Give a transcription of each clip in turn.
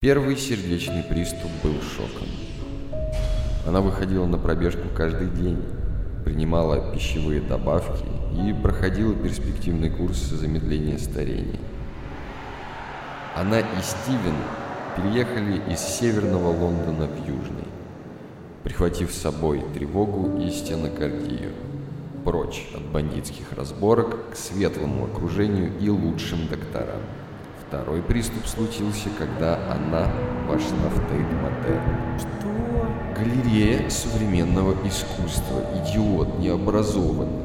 Первый сердечный приступ был шоком. Она выходила на пробежку каждый день, принимала пищевые добавки и проходила перспективный курс замедления старения. Она и Стивен переехали из северного Лондона в южный, прихватив с собой тревогу и стенокардию, прочь от бандитских разборок к светлому окружению и лучшим докторам. Второй приступ случился, когда она вошла в Тейт-Модерн. Что? Галерея современного искусства. Идиот, необразованный.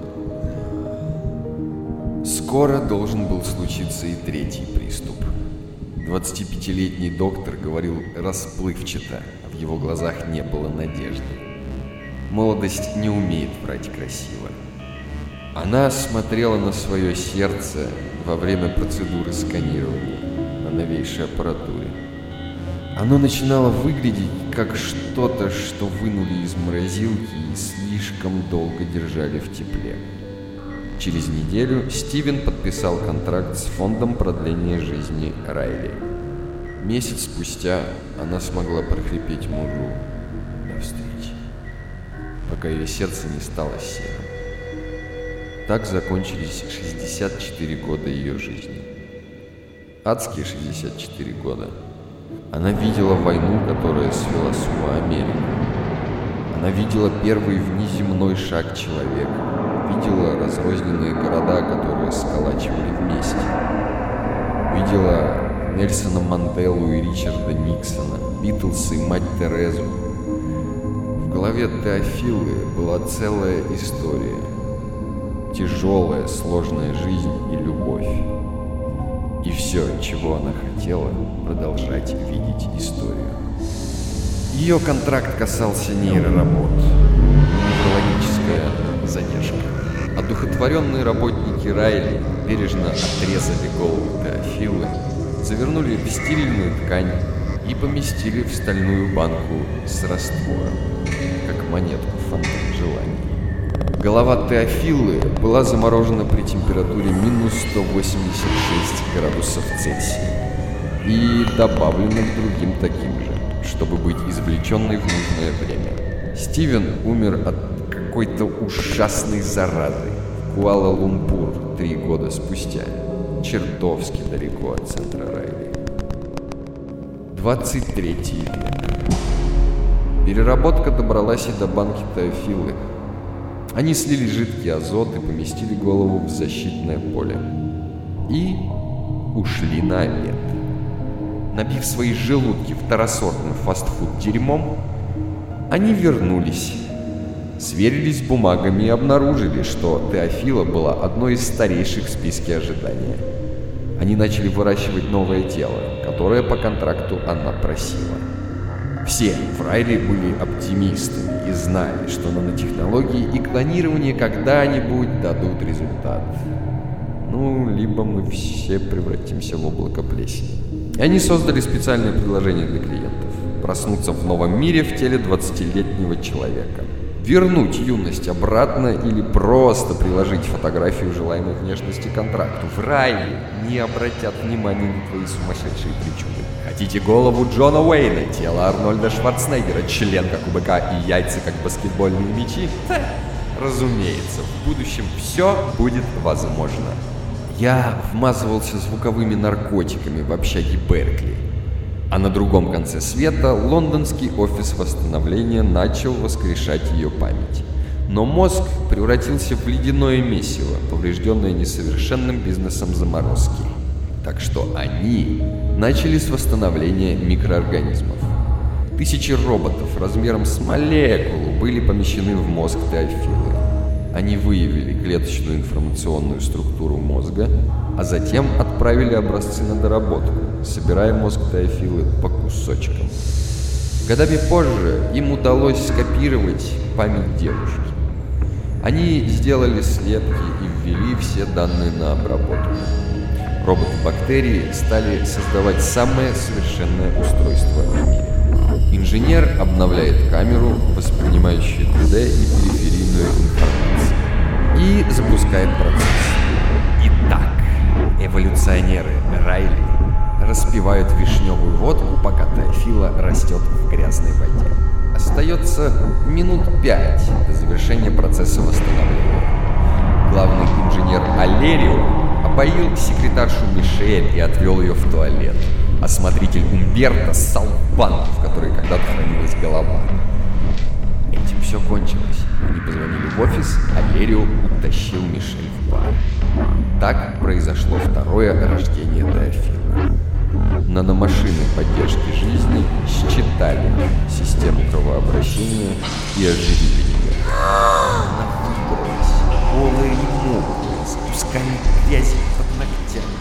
Скоро должен был случиться и третий приступ. 25-летний доктор говорил расплывчато, а в его глазах не было надежды. Молодость не умеет врать красиво. Она смотрела на свое сердце во время процедуры сканирования на новейшей аппаратуре. Оно начинало выглядеть как что-то, что вынули из морозилки и слишком долго держали в тепле. Через неделю Стивен подписал контракт с фондом продления жизни Райли. Месяц спустя она смогла прохрипеть мужу до встречи, пока ее сердце не стало серым. Так закончились 64 года ее жизни. Адские 64 года. Она видела войну, которая свела с ума Америку. Она видела первый внеземной шаг человека. Видела разрозненные города, которые сколачивали вместе. Видела Нельсона Манделу и Ричарда Никсона, Битлз и мать Терезу. В голове Теофилы была целая история. Тяжелая, сложная жизнь и любовь. И все, чего она хотела, продолжать видеть историю. Ее контракт касался нейроработ, неврологическая задержка. Одухотворенные работники Райли бережно отрезали голову Теофилы, завернули в стерильную ткань и поместили в стальную банку с раствором, как монетку фонтан желаний. Голова Теофилы была заморожена при температуре минус 186 градусов Цельсия и добавлена к другим таким же, чтобы быть извлеченной в нужное время. Стивен умер от какой-то ужасной заразы в Куала-Лумпур 3 года спустя, чертовски далеко от центра Райли. 23 век. Переработка добралась и до банки Теофилы. Они слили жидкий азот и поместили голову в защитное поле. И ушли на обед. Набив свои желудки второсортным фастфуд дерьмом, они вернулись, сверились с бумагами и обнаружили, что Теофила была одной из старейших в списке ожидания. Они начали выращивать новое тело, которое по контракту она просила. Все в Райли были оптимистами и знали, что нанотехнологии и клонирование когда-нибудь дадут результат. Ну, либо мы все превратимся в облако плесени. И они создали специальное предложение для клиентов – проснуться в новом мире в теле 20-летнего человека. Вернуть юность обратно или просто приложить фотографию желаемой внешности к контракту. В Райли не обратят внимания на твои сумасшедшие причуды. Хотите голову Джона Уэйна, тело Арнольда Шварценеггера, член как у быка и яйца как баскетбольные мячи? Разумеется, в будущем все будет возможно. Я вмазывался звуковыми наркотиками в общаге Беркли. А на другом конце света лондонский офис восстановления начал воскрешать ее память. Но мозг превратился в ледяное месиво, поврежденное несовершенным бизнесом заморозки. Так что они начали с восстановления микроорганизмов. Тысячи роботов размером с молекулу были помещены в мозг Теофилы. Они выявили клеточную информационную структуру мозга, а затем отправили образцы на доработку, собирая мозг Теофилы по кусочкам. Годами позже им удалось скопировать память девушки. Они сделали слепки и ввели все данные на обработку. Роботы-бактерии стали создавать самое совершенное устройство в мире. Инженер обновляет камеру, воспринимающую 3D и периферийную информацию, и запускает процесс. Итак, эволюционеры Райли распивают вишневую водку, пока Теофила растет в грязной воде. Остается минут 5 до завершения процесса восстановления. Главный инженер Алерио опоил секретаршу Мишель и отвел ее в туалет. А смотритель Умберто ссал в банку, в которой когда-то хранилась голова. Этим все кончилось. Они позвонили в офис, Алерио утащил Мишель в бар. Так произошло второе рождение Теофила. Наномашины поддержки жизни считали систему кровообращения и оживили ее. Она выбралась, голая и мокрая, с кусками грязи под ногтями.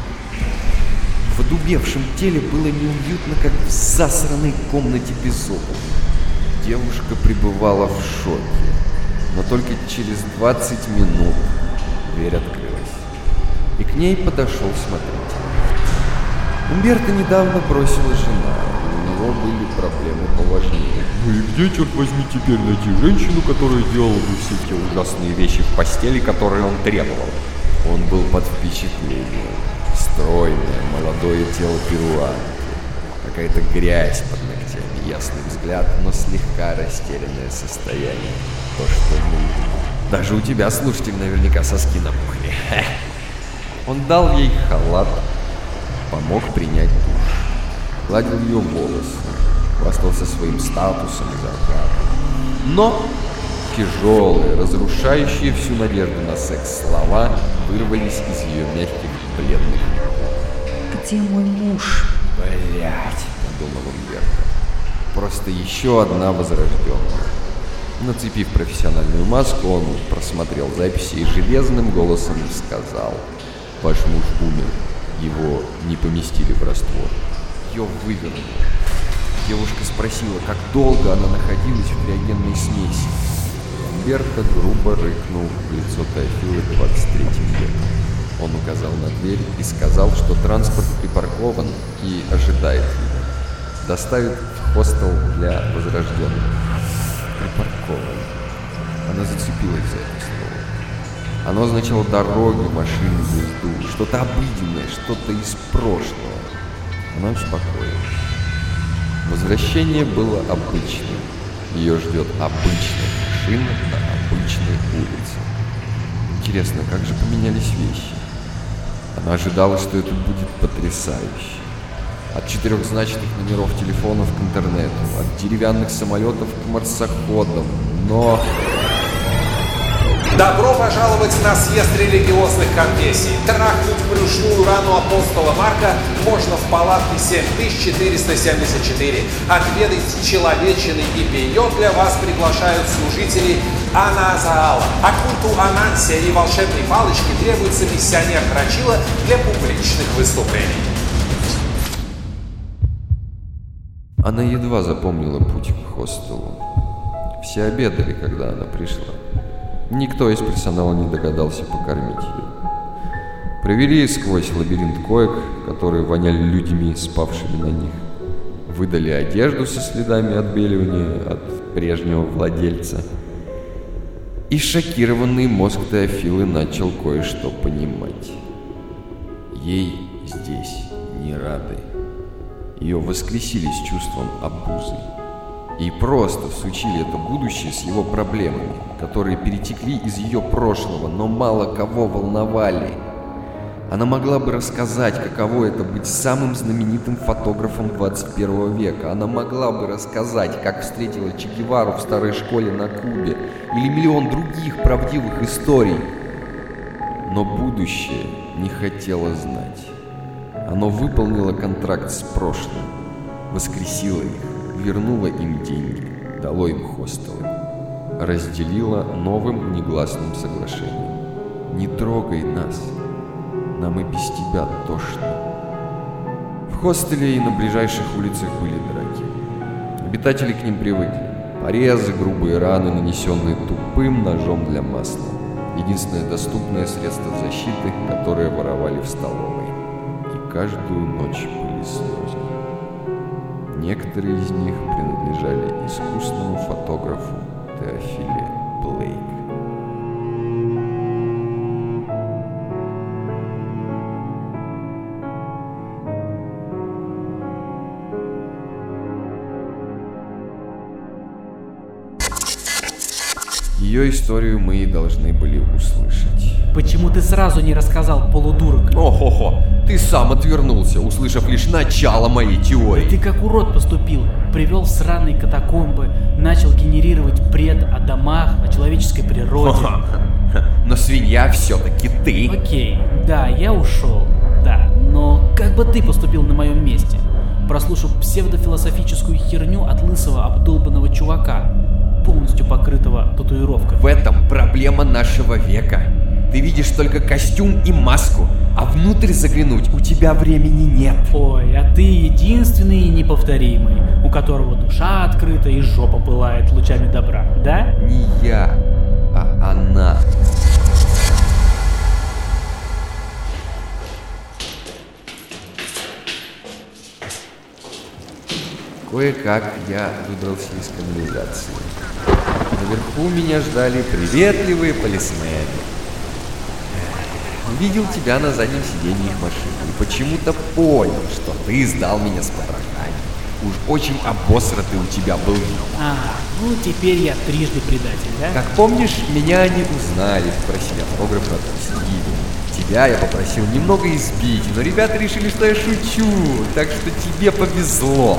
В одубевшем теле было неуютно, как в засранной комнате без окон. Девушка пребывала в шоке, но только через 20 минут дверь открылась, и к ней подошел смотритель. Умберто недавно бросила жена, и у него были проблемы поважнее. Ну и где, черт возьми, теперь найти женщину, которая делала бы все те ужасные вещи в постели, которые он требовал? Он был под впечатлением. Стройное, молодое тело перуанки, какая-то грязь под ногтями, ясный взгляд, но слегка растерянное состояние. То, что нужно. Даже у тебя, слушатель, наверняка соски напухли. Он дал ей халат, помог принять душ, гладил ее волосы, хвастался своим статусом и зарплатой. Но тяжелые, разрушающие всю надежду на секс слова вырвались из ее мягких, бледных. «Где мой муж?» «Блядь», — подумал Умберто. Просто еще одна возрожденная. Нацепив профессиональную маску, он просмотрел записи и железным голосом сказал: «Ваш муж умер. Его не поместили в раствор». Ее вывернуло. Девушка спросила, как долго она находилась в криогенной смеси. Умберто грубо рыкнул в лицо Теофилы 23 века. Он указал на дверь и сказал, что транспорт припаркован и ожидает его. Доставит в хостел для возрожденных. Припаркован. Она зацепилась за это слово. Оно означало дороги, машины, езду, что-то обыденное, что-то из прошлого. Она успокоилась. Возвращение было обычным. Ее ждет обычная машина на обычной улице. Интересно, как же поменялись вещи? Она ожидала, что это будет потрясающе. От четырехзначных номеров телефонов к интернету, от деревянных самолетов к марсоходам, но... Добро пожаловать на съезд религиозных конфессий. Трахнуть брюшную рану апостола Марка можно в палатке 7474. Отведать человечины и пейё для вас приглашают служители Аназаала. А культу Анансия и волшебной палочки требуется миссионер Крачила для публичных выступлений. Она едва запомнила путь к хостелу. Все обедали, когда она пришла. Никто из персонала не догадался покормить ее. Провели сквозь лабиринт коек, которые воняли людьми, спавшими на них. Выдали одежду со следами отбеливания от прежнего владельца. И шокированный мозг Теофилы начал кое-что понимать. Ей здесь не рады. Ее воскресили с чувством обузы. И просто всучили это будущее с его проблемами, которые перетекли из ее прошлого, но мало кого волновали. Она могла бы рассказать, каково это быть самым знаменитым фотографом 21 века. Она могла бы рассказать, как встретила Че Гевару в старой школе на Кубе, или миллион других правдивых историй. Но будущее не хотело знать. Оно выполнило контракт с прошлым, воскресило их, вернуло им деньги, дало им хостелы, разделило новым негласным соглашением. «Не трогай нас, нам и без тебя тошно». В хостеле и на ближайших улицах были драки. Обитатели к ним привыкли. Порезы, грубые раны, нанесенные тупым ножом для масла. Единственное доступное средство защиты, которое воровали в столовой. И каждую ночь были слезы. Некоторые из них принадлежали искусному фотографу Теофиле Блейк. Ее историю мы и должны были услышать. Почему ты сразу не рассказал, полудурок? Охо-хо, ты сам отвернулся, услышав лишь начало моей теории. Ты как урод поступил. Привел в сраные катакомбы, начал генерировать бред о домах, о человеческой природе. Но свинья все-таки ты. Окей, да, я ушел, да, но как бы ты поступил на моем месте, прослушав псевдофилософическую херню от лысого обдолбанного чувака, полностью покрытого татуировками? В этом проблема нашего века. Ты видишь только костюм и маску, а внутрь заглянуть у тебя времени нет. Ой, а ты единственный и неповторимый, у которого душа открыта и жопа пылает лучами добра, да? Не я, а она. Кое-как я выбрался из канализации. Наверху меня ждали приветливые полисмены. Увидел тебя на заднем сиденье их машины и почему-то понял, что ты сдал меня с потрохами. Уж очень обосратый у тебя был вид. Ну теперь я трижды предатель, да? Как помнишь, меня они узнали, попросили автограф, отпустили. Тебя я попросил немного избить, но ребята решили, что я шучу, так что тебе повезло.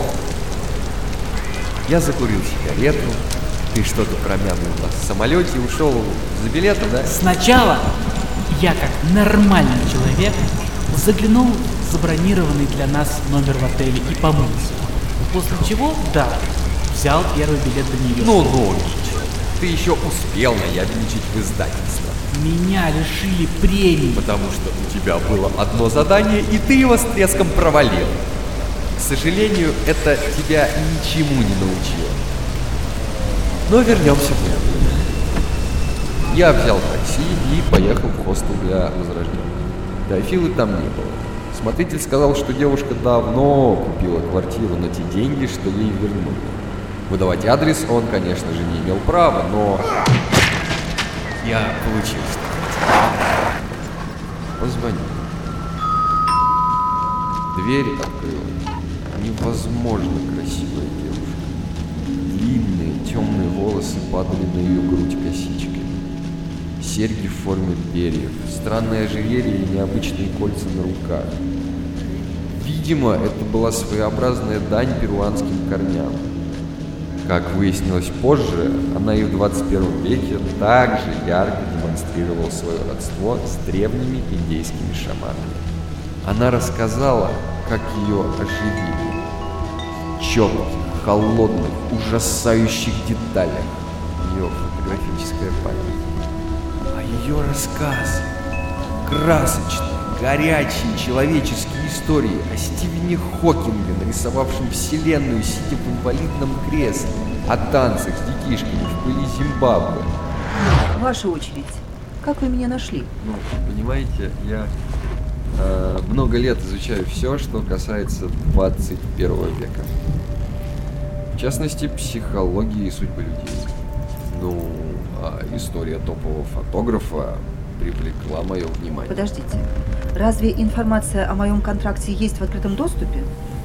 Я закурил сигарету, ты что-то промямлил в самолете и ушел за билетом, да? Сначала я, как нормальный человек, заглянул в забронированный для нас номер в отеле и помылся. После чего, да, взял первый билет до Нью-Йорка. Ну, ты еще успел наябедничать в издательство. Меня лишили премии. Потому что у тебя было одно задание, и ты его с треском провалил. К сожалению, это тебя ничему не научило. Но вернемся к нам. Я взял такси и поехал в хостел для возрождения. Теофилы там не было. Смотритель сказал, что девушка давно купила квартиру на те деньги, что ей вернули. Выдавать адрес он, конечно же, не имел права, но я получил, что хотел. Позвонил. Дверь открыла. Невозможно красивая девушка. Длинные темные волосы падали на ее грудь косичками. Серьги в форме перьев, странное ожерелье и необычные кольца на руках. Видимо, это была своеобразная дань перуанским корням. Как выяснилось позже, она и в 21 веке также ярко демонстрировала свое родство с древними индейскими шаманами. Она рассказала, как ее оживили. В четких, холодных, ужасающих деталях. Ее фотографическая память. Ее рассказ, красочные, горячие человеческие истории о Стивене Хокинге, нарисовавшем вселенную, сидя в инвалидном кресле, о танцах с детишками в пыли Зимбабве. Ваша очередь. Как вы меня нашли? Ну, понимаете, я много лет изучаю все, что касается 21 века. В частности, психологии и судьбы людей. Ну, а история топового фотографа привлекла мое внимание. Подождите. Разве информация о моем контракте есть в открытом доступе?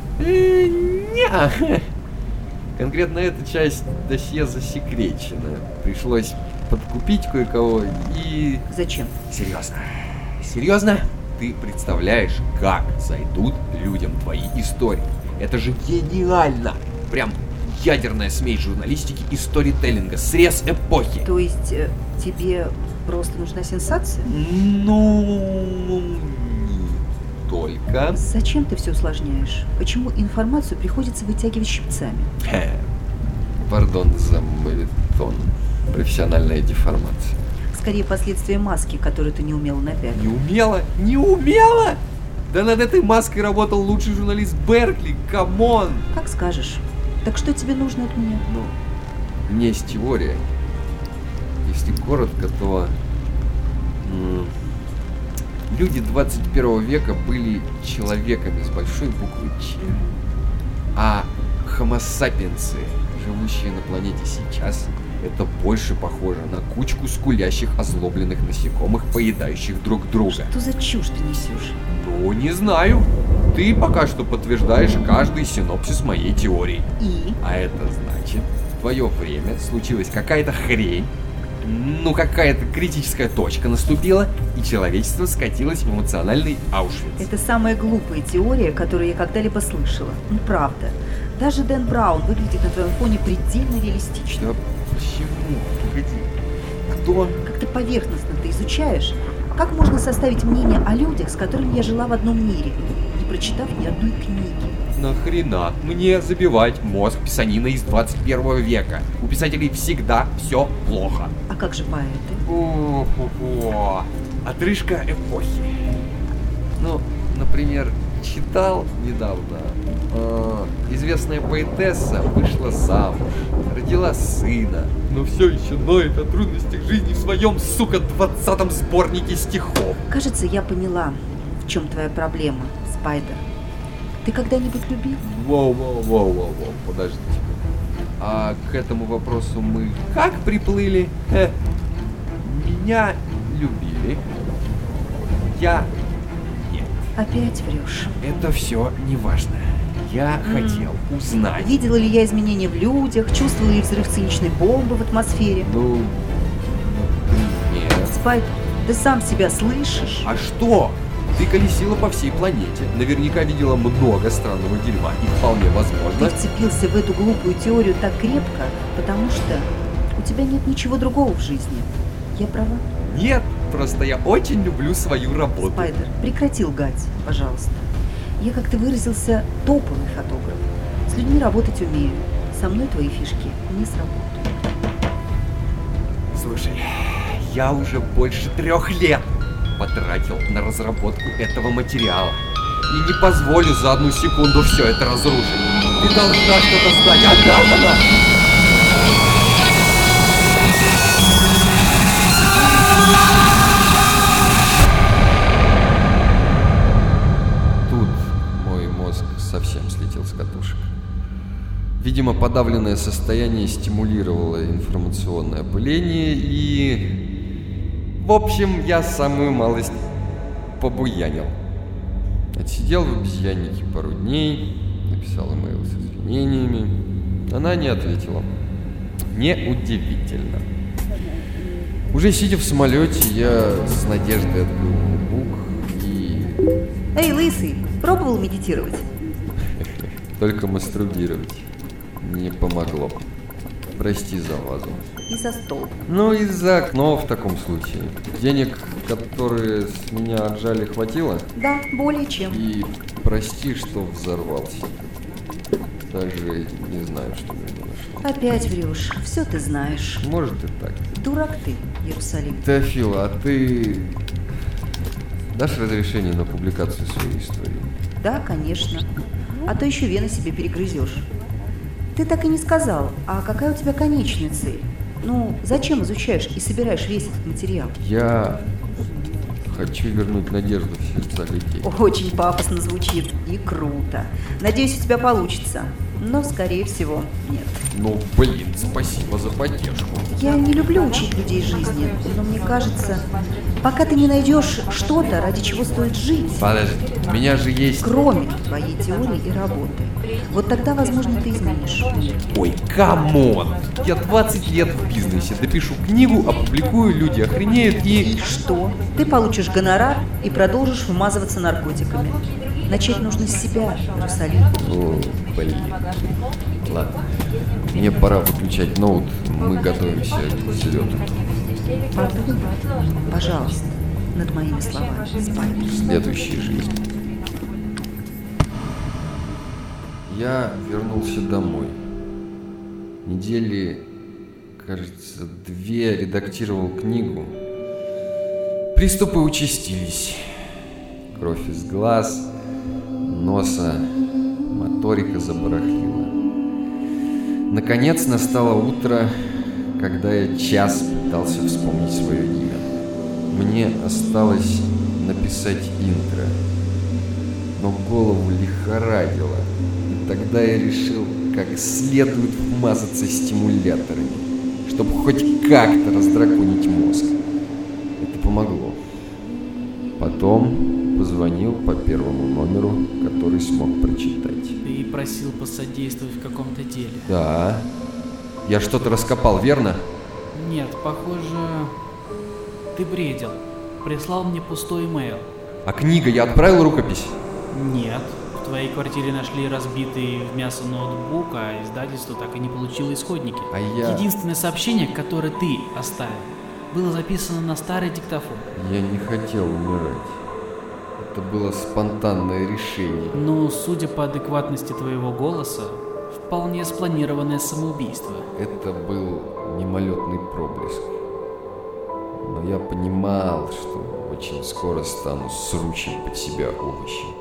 Не. Конкретно эта часть досье засекречена. Пришлось подкупить кое-кого и... Зачем? Серьезно? Серьезно? Ты представляешь, как зайдут людям твои истории? Это же гениально! Прям ядерная смесь журналистики и сторителлинга, срез эпохи. То есть тебе просто нужна сенсация? Ну, не только. Зачем ты все усложняешь? Почему информацию приходится вытягивать щипцами? Пардон за моритон. Профессиональная деформация. Скорее последствия маски, которую ты не умела напялить. Не умела? Не умела? Да над этой маской работал лучший журналист Беркли, камон! Как скажешь. Так что тебе нужно от меня? Ну, у меня есть теория. Если коротко, то люди 21 века были человеками с большой буквы Ч. А homo sapiens, живущие на планете сейчас, это больше похоже на кучку скулящих озлобленных насекомых, поедающих друг друга. Что за чушь ты несешь? Ну, не знаю. Ты пока что подтверждаешь каждый синопсис моей теории. И? А это значит, в твое время случилась какая-то хрень, ну какая-то критическая точка наступила, и человечество скатилось в эмоциональный Аушвиц. Это самая глупая теория, которую я когда-либо слышала. Ну, правда. Даже Дэн Браун выглядит на твоем фоне предельно реалистично. Да почему? Погоди. Кто? Как-то поверхностно ты изучаешь, как можно составить мнение о людях, с которыми я жила в одном мире, не прочитав ни одной книги. Нахрена мне забивать мозг писаниной из 21 века? У писателей всегда все плохо. А как же поэты? О-хо-хо. Отрыжка эпохи. Ну, например, читал недавно. Известная поэтесса вышла замуж, родила сына, но все еще ноет о трудностях жизни в своем, сука, 20-м сборнике стихов. Кажется, я поняла, в чем твоя проблема, Спайдер. Ты когда-нибудь любил? Воу, подождите. А к этому вопросу мы как приплыли? Меня любили. Я нет. Опять врешь. Это все не важно. Я хотел узнать. Видела ли я изменения в людях, чувствовала ли взрыв циничной бомбы в атмосфере? Ну, нет. Спайдер, ты сам себя слышишь? А что? Ты колесила по всей планете, наверняка видела много странного дерьма, и вполне Ты возможно... вцепился в эту глупую теорию так крепко, потому что у тебя нет ничего другого в жизни. Я права? Нет, просто я очень люблю свою работу. Спайдер, прекрати лгать, пожалуйста. Я, как ты выразился, топовый фотограф. С людьми работать умею. Со мной твои фишки не сработают. Слушай, я уже больше 3 лет потратил на разработку этого материала. И не позволю за одну секунду все это разрушить. Ты должна что-то знать. Отдана! Тут мой мозг совсем слетел с катушек. Видимо, подавленное состояние стимулировало информационное опыление и... В общем, я самую малость побуянил. Отсидел в обезьяннике пару дней, написал имейл с извинениями. Она не ответила. Неудивительно. Уже сидя в самолете, я с надеждой открыл ноутбук и... Эй, лысый, пробовал медитировать? Только мастурбировать не помогло. Прости за вазу. И за стол. Ну и за окно в таком случае. Денег, которые с меня отжали, хватило? Да, более чем. И прости, что взорвался. Даже не знаю, что меня нашло. Опять врешь. Все ты знаешь. Может и так. Дурак ты, Иерусалим. Теофила, а ты дашь разрешение на публикацию своей истории? Да, конечно. А то еще вены себе перегрызешь. Ты так и не сказал, а какая у тебя конечная цель? Ну, зачем изучаешь и собираешь весь этот материал? Я хочу вернуть надежду в сердца людей. Очень пафосно звучит и круто. Надеюсь, у тебя получится. Но, скорее всего, нет. Ну, блин, спасибо за поддержку. Я не люблю учить людей жизни, но мне кажется, пока ты не найдешь что-то, ради чего стоит жить, Подожди, у меня же есть... кроме твоей теории и работы, вот тогда, возможно, ты изменишь мир. Ой, камон! Я 20 лет в бизнесе, допишу книгу, опубликую, люди охренеют и... Что? Ты получишь гонорар и продолжишь вмазываться наркотиками. Начать нужно с себя, Иерусалим. О, блин. Ладно, мне пора выключать ноут, мы готовимся к взлету. Подумай, пожалуйста, над моими словами, Спайдер. В следующей жизни. Я вернулся домой. Недели, кажется, 2 редактировал книгу. Приступы участились. Кровь из глаз, носа, моторика забарахлила. Наконец настало утро, когда я час пытался вспомнить свое имя. Мне осталось написать интро, но голову лихорадило. И тогда я решил, как следует вмазаться стимуляторами, чтобы хоть как-то раздраконить мозг. Это помогло. Потом позвонил по первому номеру, который смог прочитать. Ты просил посодействовать в каком-то деле. Да. Я что-то раскопал, верно? Нет, похоже, ты бредил. Прислал мне пустой имейл. А книга, я отправил рукопись? Нет. В твоей квартире нашли разбитый в мясо ноутбук, а издательство так и не получило исходники. Единственное сообщение, которое ты оставил, было записано на старый диктофон. Я не хотел умирать. Это было спонтанное решение. Но, судя по адекватности твоего голоса, вполне спланированное самоубийство. Это был мимолетный проблеск. Но я понимал, что очень скоро стану сручем под себя овощем.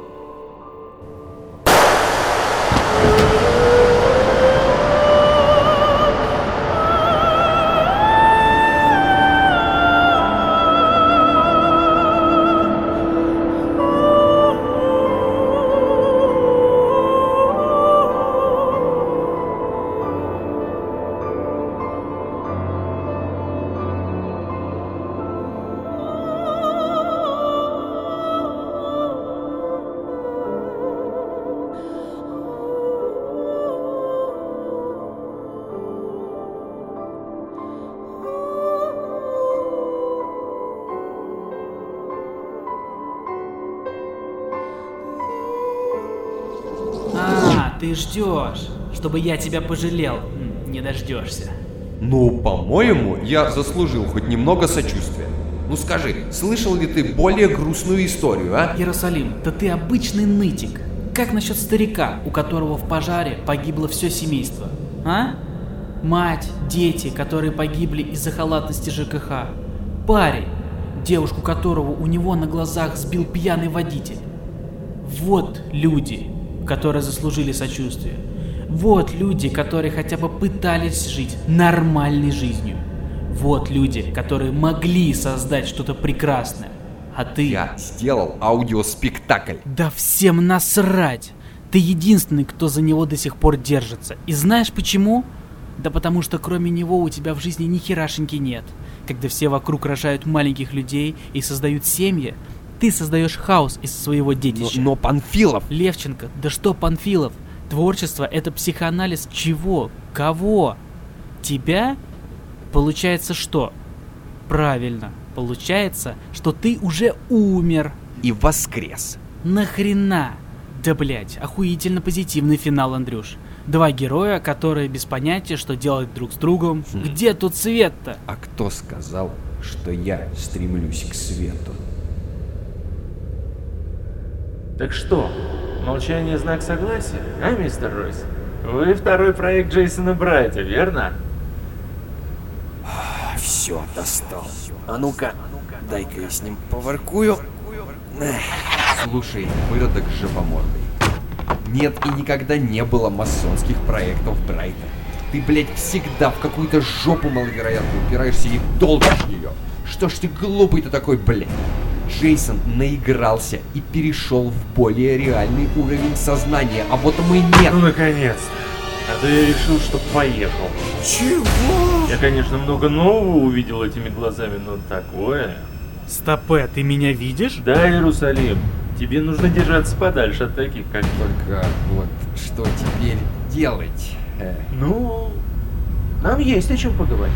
Ты ждешь, чтобы я тебя пожалел. Не дождешься. Ну, по-моему, я заслужил хоть немного сочувствия. Ну скажи, слышал ли ты более грустную историю, а? Иерусалим, да ты обычный нытик. Как насчет старика, у которого в пожаре погибло все семейство? А? Мать, дети, которые погибли из-за халатности ЖКХ. Парень, девушку которого у него на глазах сбил пьяный водитель. Вот люди, которые заслужили сочувствие. Вот люди, которые хотя бы пытались жить нормальной жизнью. Вот люди, которые могли создать что-то прекрасное. А ты... Я сделал аудиоспектакль. Да всем насрать. Ты единственный, кто за него до сих пор держится. И знаешь почему? Да потому что кроме него у тебя в жизни ни херашеньки нет. Когда все вокруг рожают маленьких людей и создают семьи, ты создаешь хаос из своего детища. Но Панфилов... Левченко, да что Панфилов? Творчество — это психоанализ чего? Кого? Тебя? Получается что? Правильно. Получается, что ты уже умер. И воскрес. Нахрена? Да блять, охуительно позитивный финал, Андрюш. Два героя, которые без понятия, что делать друг с другом. Где тут свет-то? А кто сказал, что я стремлюсь к свету? Так что, молчание знак согласия, а, мистер Ройс? Вы второй проект Джейсона Брайта, верно? Все, достал. А ну-ка, дай-ка я с ним поворкую. Слушай, выродок жопомордый. Нет и никогда не было масонских проектов Брайта. Ты, блядь, всегда в какую-то жопу маловероятную упираешься и долбишь ее. Что ж ты глупый-то такой, блядь? Джейсон наигрался и перешел в более реальный уровень сознания, а вот мы нет. Ну, наконец-то. А то я решил, что поехал. Чего? Я, конечно, много нового увидел этими глазами, но такое... Стопэ, ты меня видишь? Да, Иерусалим, тебе нужно держаться подальше от таких, как ты. Только вот что теперь делать? Ну, нам есть о чем поговорить.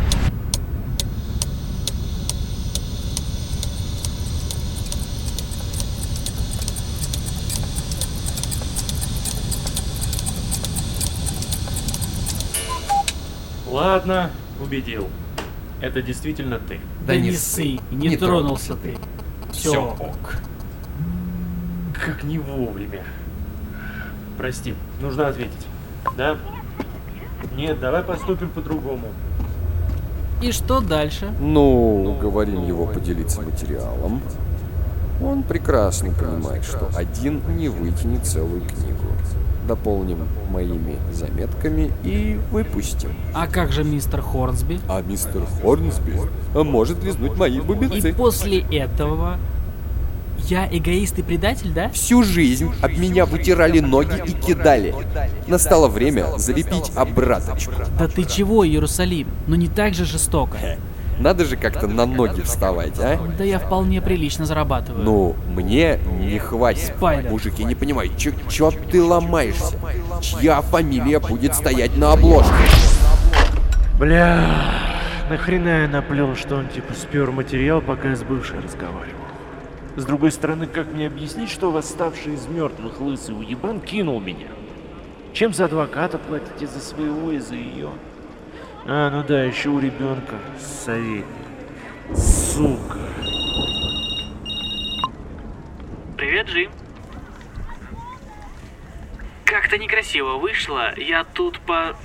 Ладно, убедил. Это действительно ты. Да не ссы, не тронулся ты. Все ок. Как не вовремя. Прости, нужно ответить. Да? Нет, давай поступим по-другому. И что дальше? Ну, уговорим его поделиться материалом. Он прекрасно понимает, что один не вытянет целую книгу. Дополним моими заметками и выпустим. А как же мистер Хорнсби? А мистер Хорнсби может лизнуть мои бубенцы. И после этого я эгоист и предатель, да? Всю жизнь об меня вытирали ноги и кидали. Настало время залепить обраточку. Да ты чего, Иерусалим? Ну не так же жестоко. Надо же как-то на ноги вставать, а? Да я вполне прилично зарабатываю. Ну, мне не хватит. Спайдер. Мужик, я не понимаю, чё ты ломаешься? Чья фамилия будет стоять на обложке? Бля, нахрена я наплел, что он типа спер материал, пока я с бывшей разговаривал. С другой стороны, как мне объяснить, что восставший из мертвых лысый уебан кинул меня? Чем за адвоката платить, и за своего, и за ее? А, ну да, еще у ребенка советник. Сука. Привет, Джим. Как-то некрасиво вышло. Я тут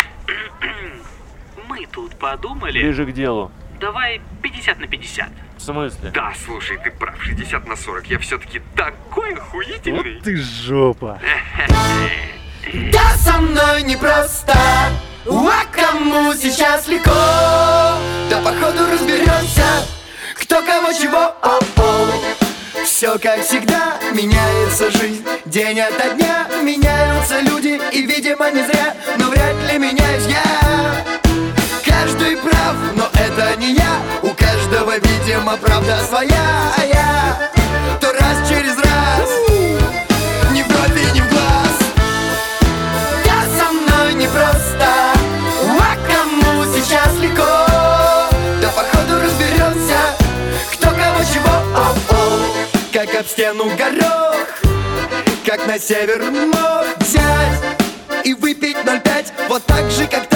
Мы тут подумали... Ближе к делу. Давай 50/50. В смысле? Да, слушай, ты прав, 60/40. Я все-таки такой охуительный. Вот ты жопа. Да, со мной непросто, а кому сейчас легко? Да походу разберемся, кто кого чего. Все как всегда, меняется жизнь день ото дня, меняются люди, и видимо не зря, но вряд ли меняюсь я. Каждый прав, но это не я, у каждого, видимо, правда своя. А я то раз через раз, не в бровь и не в глаз. Да, со мной непросто, а кому сейчас легко? Да походу разберемся, кто кого чего. Как об стену горох, как на север мог взять и выпить 0,5, вот так же, как